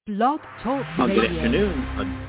Blog Talk Radio. Good afternoon.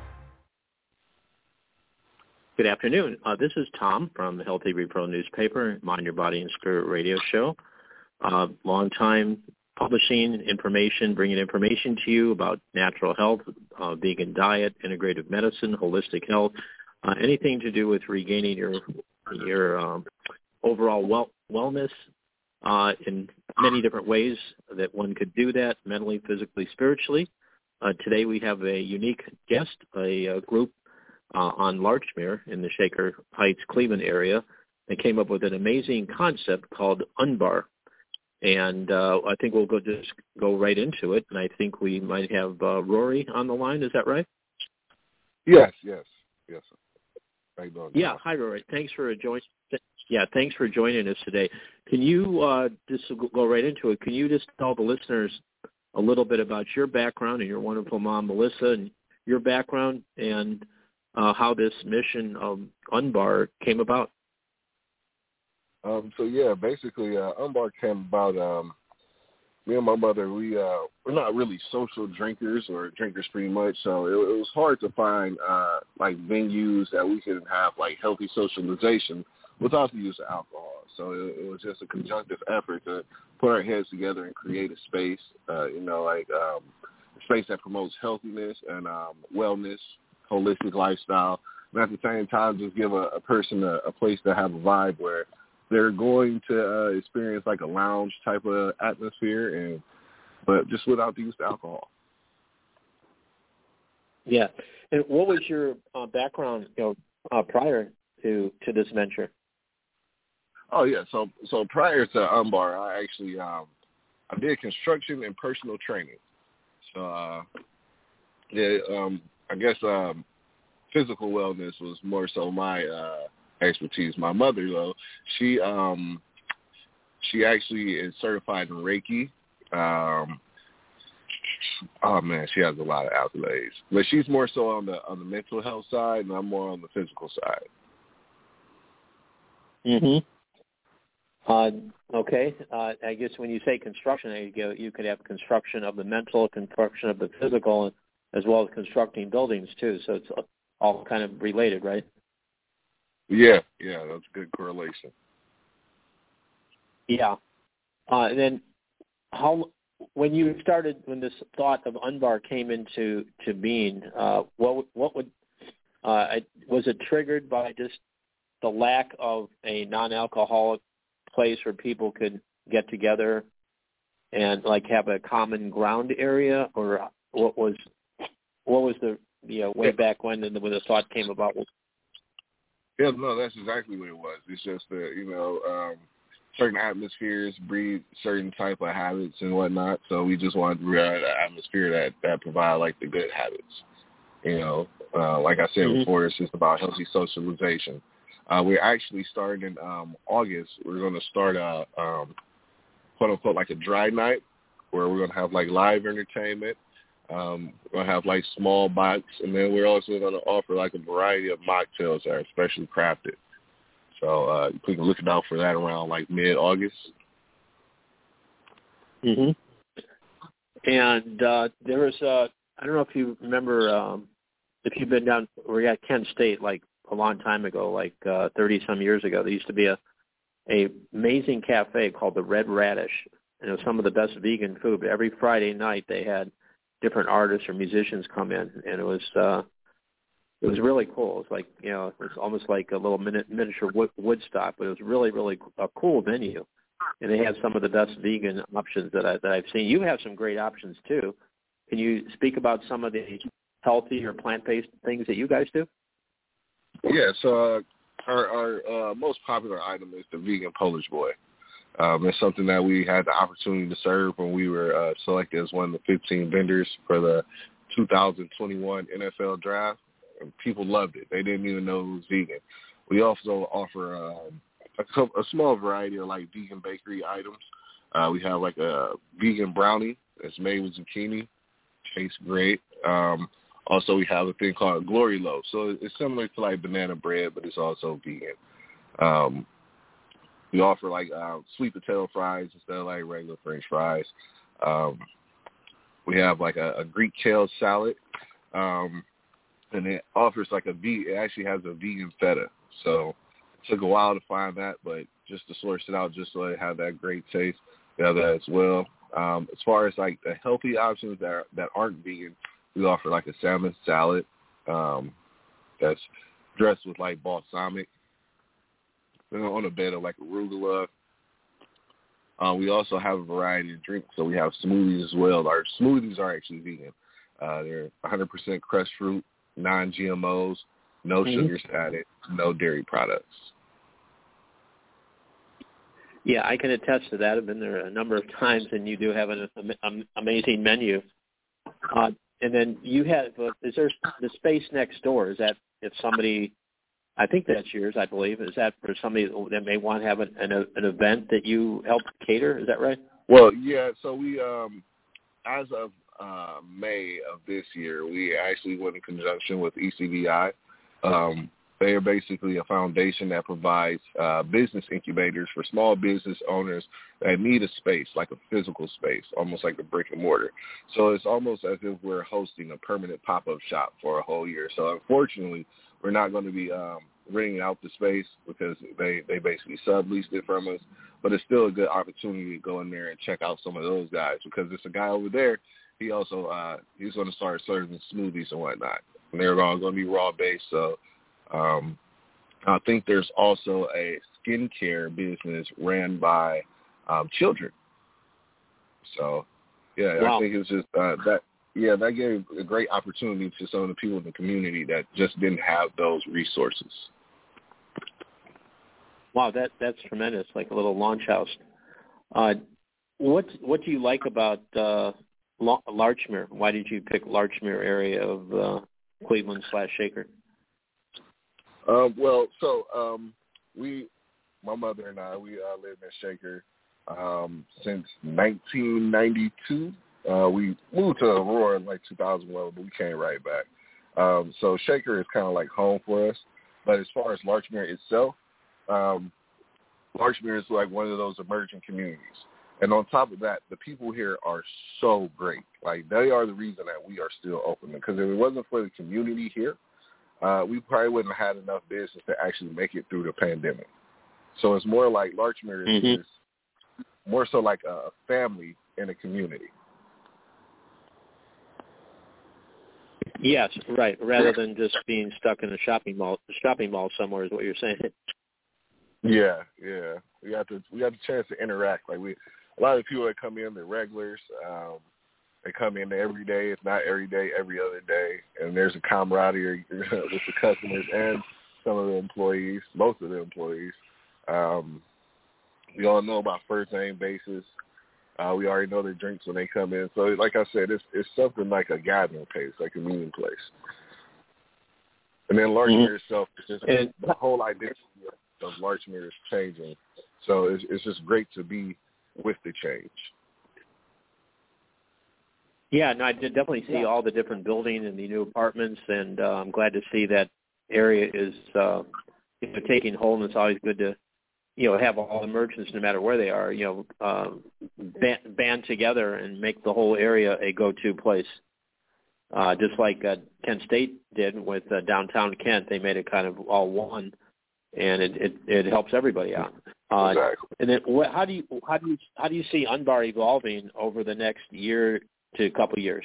Good afternoon. This is Tom from the Healthy Repro newspaper, Mind Your Body and Spirit radio show. Long time publishing information, bringing information to you about natural health, vegan diet, integrative medicine, holistic health, anything to do with regaining your overall wellness in many different ways that one could do that, mentally, physically, spiritually. Today we have a unique guest, a group on Larchmere in the Shaker Heights, Cleveland area. They came up with an amazing concept called Unbar. And I think we'll just go right into it. And I think we might have Rory on the line. Is that right? Yes. How you doing? Yeah. Hi, Rory. Thanks for joining. Yeah, thanks for joining us today. Can you just go right into it? Can you just tell the listeners a little bit about your background and your wonderful mom, Melissa, and your background and how this mission of Unbar came about? Basically, Unbar came about. Me and my mother, we're not really social drinkers or drinkers pretty much, so it was hard to find like venues that we could have like healthy socialization without the use of alcohol. So it was just a conjunctive effort to put our heads together and create a space, a space that promotes healthiness and wellness, holistic lifestyle, and at the same time just give a person a place to have a vibe where they're going to experience like a lounge type of atmosphere, but just without the use of alcohol. Yeah. And what was your background, prior to this venture? Oh yeah. So prior to Unbar, I actually I did construction and personal training. So I guess physical wellness was more so my expertise. My mother, though, she actually is certified in Reiki. She has a lot of accolades, but she's more so on the mental health side, and I'm more on the physical side. Okay. I guess when you say construction, you could have construction of the mental, construction of the physical, as well as constructing buildings too. So it's all kind of related, right? Yeah, that's a good correlation. Yeah. And then when this thought of Unbar came into being, what would was it triggered by just the lack of a non-alcoholic place where people could get together and like have a common ground area, or what was the way back when the thought came about? Yeah, no, that's exactly what it was. It's just that, certain atmospheres breed certain type of habits and whatnot. So we just wanted to create an atmosphere that provide like the good habits. Like I said before, it's just about healthy socialization. We're actually starting in August. We're going to start a quote unquote like a dry night where we're going to have like live entertainment. We're going to have like small bites, and then we're also going to offer like a variety of mocktails that are specially crafted. So you can look out for that around like mid-August. And there was I don't know if you remember if you've been down, we're at Kent State like a long time ago, like 30-some years ago. There used to be a amazing cafe called the Red Radish, and it was some of the best vegan food. But every Friday night they had different artists or musicians come in, and it was really cool. It was like, it was almost like a little miniature Woodstock, but it was really, really a cool venue. And they had some of the best vegan options that I've seen. You have some great options too. Can you speak about some of the healthy or plant-based things that you guys do? Yeah, so our most popular item is the vegan Polish boy. It's something that we had the opportunity to serve when we were selected as one of the 15 vendors for the 2021 NFL draft. And people loved it. They didn't even know it was vegan. We also offer a small variety of like vegan bakery items. We have like a vegan brownie that's made with zucchini. Tastes great. Also, we have a thing called Glory Loaf. So it's similar to like banana bread, but it's also vegan. We offer like sweet potato fries instead of like regular French fries. We have like a Greek kale salad, and it offers like it actually has a vegan feta. So it took a while to find that, but just to source it out just so it had that great taste, we have that as well. As far as like the healthy options that aren't vegan, we offer like a salmon salad that's dressed with like balsamic, and on a bed of like arugula. We also have a variety of drinks, so we have smoothies as well. Our smoothies are actually vegan. They're 100% crushed fruit, non-GMOs, no sugars added, no dairy products. Yeah, I can attest to that. I've been there a number of times, and you do have an amazing menu. And then you have, is there the space next door? Is that if somebody, I think that's yours, I believe. Is that for somebody that may want to have an event that you help cater? Is that right? Well, yeah. So we, as of May of this year, we actually went in conjunction with ECBI. They are basically a foundation that provides business incubators for small business owners that need a space, like a physical space, almost like a brick and mortar. So it's almost as if we're hosting a permanent pop-up shop for a whole year. So unfortunately, we're not going to be renting out the space because they basically subleased it from us. But it's still a good opportunity to go in there and check out some of those guys, because there's a guy over there. He also he's going to start serving smoothies and whatnot. And they're going to be raw-based, so I think there's also a skincare business ran by children. So, yeah, wow. I think it's just that gave a great opportunity to some of the people in the community that just didn't have those resources. Wow, that's tremendous, like a little launch house. What do you like about Larchmere? Why did you pick Larchmere area of Cleveland/Shaker? My mother and I, we lived in Shaker since 1992. We moved to Aurora in like 2011, but we came right back. So Shaker is kind of like home for us. But as far as Larchmere itself, Larchmere is like one of those emerging communities. And on top of that, the people here are so great. Like, they are the reason that we are still open. Because if it wasn't for the community here, we probably wouldn't have had enough business to actually make it through the pandemic. So it's more like Larchmere is more so like a family in a community. Yes, right. Rather than just being stuck in a shopping mall somewhere is what you're saying. Yeah. We got the chance to interact. Like a lot of the people that come in, they're regulars. They come in every day. It's not every day, every other day. And there's a camaraderie with the customers and some of the employees, most of the employees. We all know about first name basis. We already know their drinks when they come in. So like I said, it's something like a gathering place, like a meeting place. And then Larchmere itself, is just the whole identity of Larchmere is changing. So it's just great to be with the change. Yeah, no, I did definitely see all the different buildings and the new apartments, and I'm glad to see that area is taking hold. And it's always good to have all the merchants, no matter where they are, band together and make the whole area a go-to place. Just like Kent State did with downtown Kent, they made it kind of all one, and it helps everybody out. Exactly. And then, how do you see Unbar evolving over the next year to a couple years?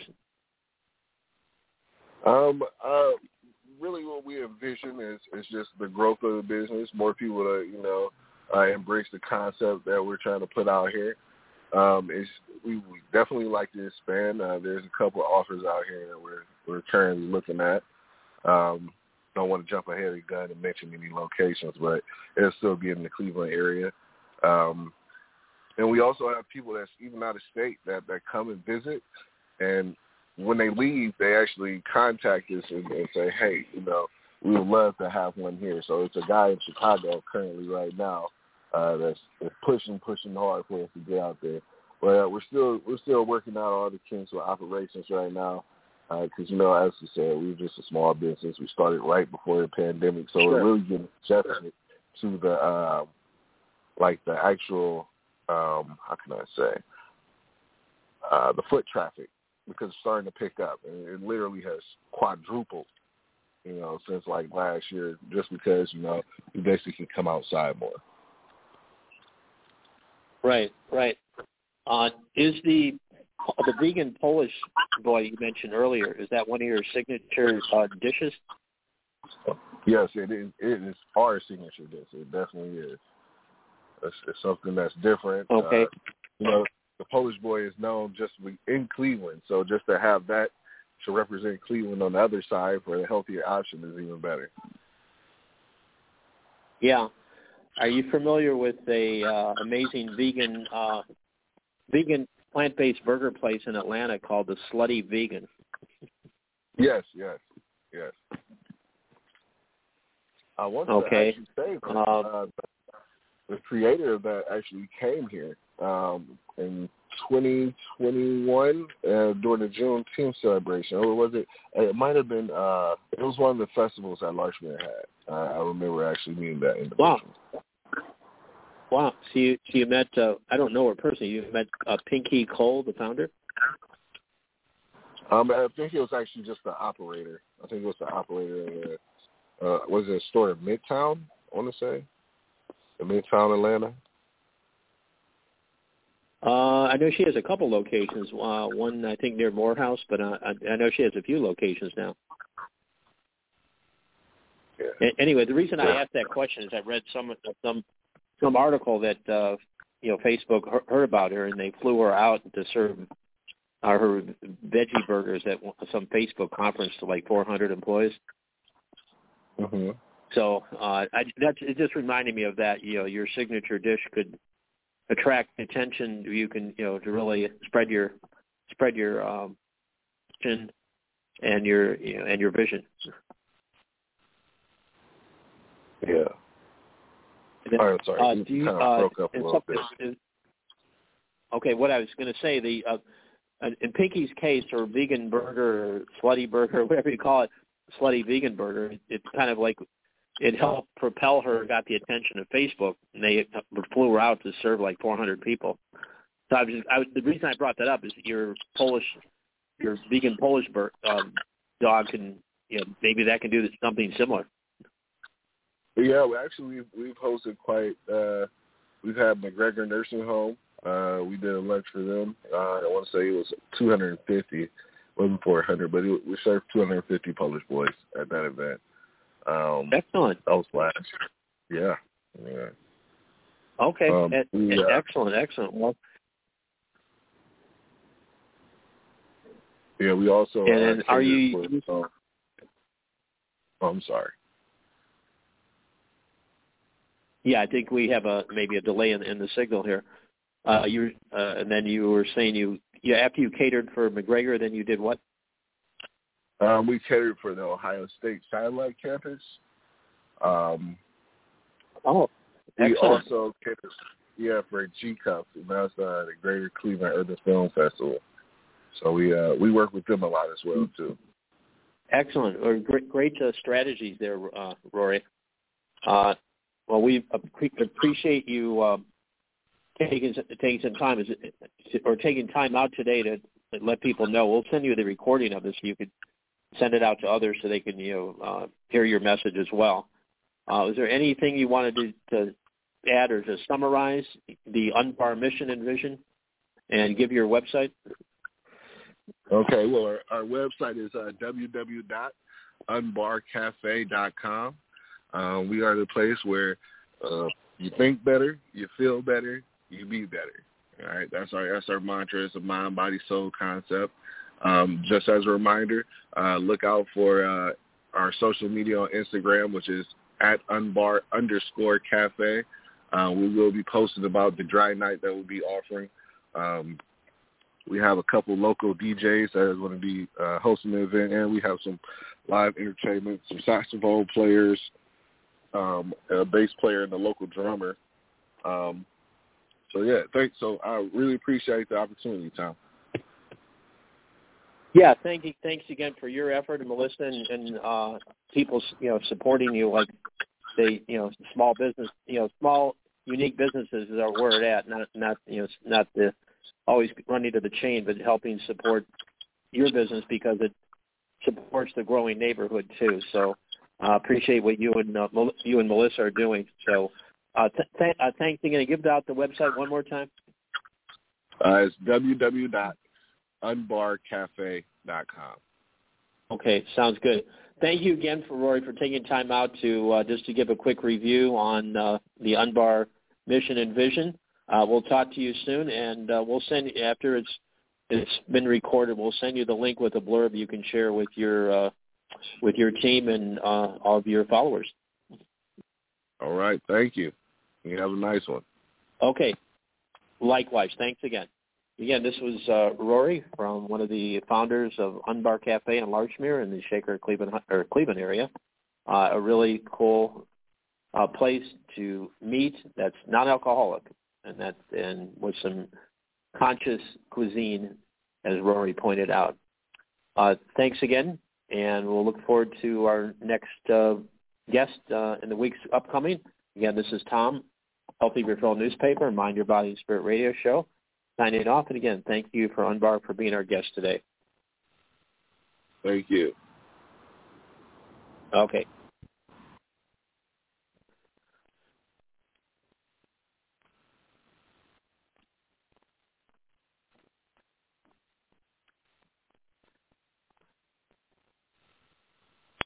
Really, what we envision is just the growth of the business. More people to embrace the concept that we're trying to put out here. We definitely like to expand. There's a couple of offers out here that we're currently looking at. Don't want to jump ahead of the gun and mention any locations, but it'll still be in the Cleveland area. And we also have people that's even out of state that come and visit. And when they leave, they actually contact us and say, hey, we would love to have one here. So it's a guy in Chicago currently right now that's pushing hard for us to get out there. But we're still working out all the kinks with operations right now. Because, as you said, we're just a small business. We started right before the pandemic. So we're really getting adjusted to the, the actual, how can I say, the foot traffic because it's starting to pick up. And it literally has quadrupled, since like last year, just because, we basically can come outside more. Right. Is the vegan Polish boy you mentioned earlier, is that one of your signature dishes? Yes, it is. It is our signature dish. It definitely is. It's something that's different. Okay. The Polish boy is known just in Cleveland, so just to have that to represent Cleveland on the other side for a healthier option is even better. Yeah. Are you familiar with a amazing vegan plant-based burger place in Atlanta called the Slutty Vegan? Yes. I want to actually say that the creator of that actually came here in 2021 during the Juneteenth celebration. Or was it? It might have been. It was one of the festivals that Larchmere had. I remember actually meeting that individual. Wow. So you met, I don't know her personally, you met Pinky Cole, the founder? I think he was actually just the operator. I think it was the operator of was it a store in Midtown, I want to say? In Midtown, Atlanta? I know she has a couple locations. One, I think, near Morehouse, but I know she has a few locations now. Yeah. Anyway, the reason I asked that question is I read some article that Facebook heard about her, and they flew her out to serve her veggie burgers at some Facebook conference to like 400 employees. Mm-hmm. So it just reminded me of that. Your signature dish could attract attention. You can to really spread your vision and your vision. Yeah. All right, sorry. Do you, kind of broke up a little bit. Okay, what I was going to say, in Pinky's case, or vegan burger, or slutty burger, whatever you call it, slutty vegan burger, it's kind of like it helped propel her, got the attention of Facebook, and they flew her out to serve like 400 people. So the reason I brought that up is your vegan Polish dog can, maybe that can do something similar. Yeah, we've hosted quite. We've had McGregor Nursing Home. We did a lunch for them. I want to say it was 250, wasn't 400, but we served 250 Polish boys at that event. Excellent. That was last. Yeah. Okay. Excellent. Well, yeah, we also. And are you? I'm sorry. Yeah, I think we have maybe a delay in the signal here. And then you were saying after you catered for McGregor, then you did what? We catered for the Ohio State satellite campus. We also catered, for G-Cup, and that's the Greater Cleveland Urban Film Festival. So we work with them a lot as well too. Excellent, or great strategies there, Rory. Well, we appreciate you taking some time, or taking time out today to let people know. We'll send you the recording of this. So you could send it out to others so they can hear your message as well. Is there anything you wanted to add or to summarize the Unbar mission and vision, and give your website? Okay. Well, our website is www.unbarcafe.com. We are the place where you think better, you feel better, you be better. All right, that's our mantra. It's a mind, body, soul concept. Just as a reminder, look out for our social media on Instagram, which is @unbar_cafe. We will be posting about the dry night that we'll be offering. We have a couple local DJs that are going to be hosting the event, and we have some live entertainment, some saxophone players, a bass player, and a local drummer. Thanks. So I really appreciate the opportunity, Tom. Yeah, thank you. Thanks again for your effort, and Melissa, and people, supporting you. Like they, small business, small unique businesses are where it's at. Not the always running to the chain, but helping support your business because it supports the growing neighborhood too. So appreciate what you and Melissa are doing. So thanks again. Give out the website one more time. It's www.unbarcafe.com. Okay, sounds good. Thank you again, Rory, for taking time out to just to give a quick review on the Unbar mission and vision. We'll talk to you soon, and we'll send you, after it's been recorded, we'll send you the link with a blurb you can share with your team and all of your followers. All right, thank you. You have a nice one. Okay, likewise. Thanks again. Again, this was Rory from one of the founders of Unbar Cafe in Larchmere in the Shaker, Cleveland area. A really cool place to meet that's non-alcoholic and with some conscious cuisine, as Rory pointed out. Thanks again, and we'll look forward to our next guest in the weeks upcoming. Again, this is Tom, Healthy Referral Newspaper, Mind Your Body and Spirit Radio Show. Signing off, and again, thank you for Unbar for being our guest today. Thank you. Okay.